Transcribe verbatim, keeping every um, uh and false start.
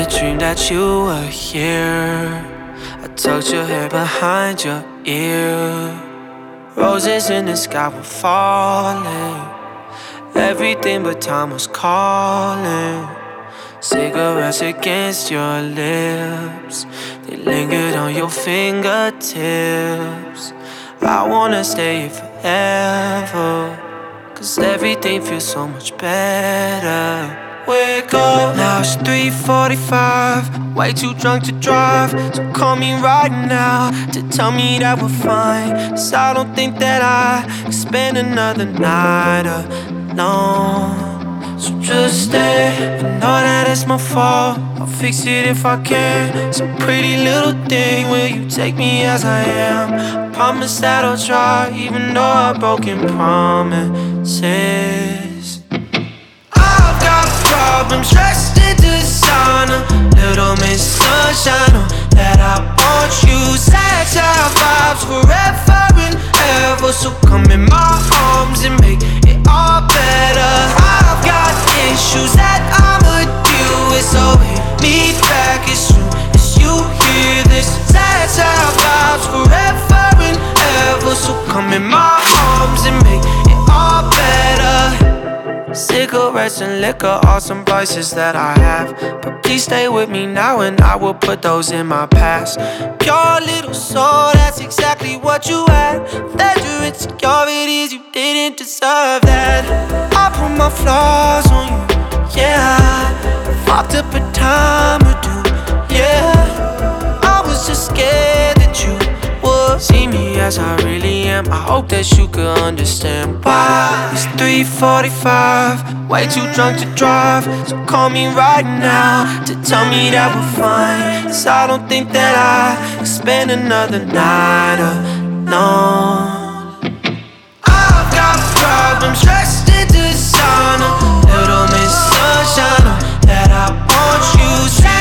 dreamed that you were here. I tucked your hair behind your ear. Roses in the sky were falling. Everything but time was calling. Cigarettes against your lips, they lingered on your fingertips. I wanna stay here forever, cause everything feels so much better. Wake up, now it's three forty-five. Way too drunk to drive, so call me right now to tell me that we're fine. Cause I don't think that I can spend another night alone. So just stay, I know that it's my fault, I'll fix it if I can. Some pretty little thing, will you take me as I am? I promise that I'll try, even though I've broken promises. I've got problems dressed in designer, little Miss Sunshine, oh, that I want you. Sad child vibes forever and ever, so come in my arms and make it all better. I've got issues that I'ma deal with, so hit me back as soon as you hear this. Sad child vibes forever and ever, so come in my arms and make it all better. Cigarettes and liquor are some vices that I have, but please stay with me now and I will put those in my past. Pure little soul, that's exactly what you had. Pleasure, insecurities, you didn't deserve that. I put my flaws on you, yeah. Fucked up a time or two, yeah. I was just scared that you would see me as I really am. I hope that you could understand why. It's three forty-five, way too drunk to drive, so call me right now to tell me that we're fine. Cause I don't think that I can spend another night alone. I've got problems dressed in designer, little Miss Sunshine, oh, that I want you.